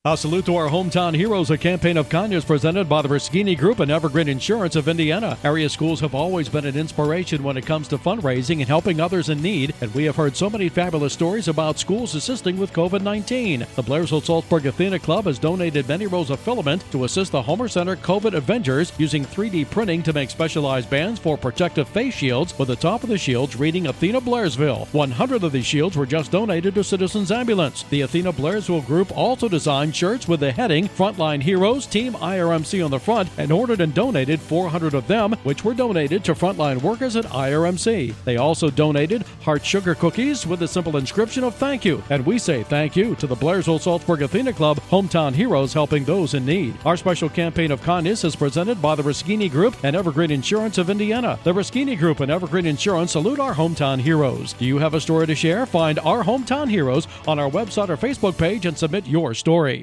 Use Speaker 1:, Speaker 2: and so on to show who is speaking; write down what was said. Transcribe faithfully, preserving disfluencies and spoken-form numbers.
Speaker 1: A salute to our hometown heroes, a campaign of kindness presented by the Ruschini Group and Evergreen Insurance of Indiana. Area schools have always been an inspiration when it comes to fundraising and helping others in need, and we have heard so many fabulous stories about schools assisting with covid nineteen. The Blairsville-Salzburg Athena Club has donated many rows of filament to assist the Homer Center COVID Avengers using three D printing to make specialized bands for protective face shields, with the top of the shields reading Athena Blairsville. one hundred of these shields were just donated to Citizens Ambulance. The Athena Blairsville Group also designed shirts with the heading Frontline Heroes Team I R M C on the front and ordered and donated four hundred of them, which were donated to frontline workers at I R M C. They also donated heart sugar cookies with a simple inscription of thank you, and we say thank you to the Blairsville-Salzburg Athena Club, hometown heroes helping those in need. Our special campaign of kindness is presented by the Ruschini Group and Evergreen Insurance of Indiana. The Ruschini Group and Evergreen Insurance salute our hometown heroes. Do you have a story to share? Find our hometown heroes on our website or Facebook page and submit your story.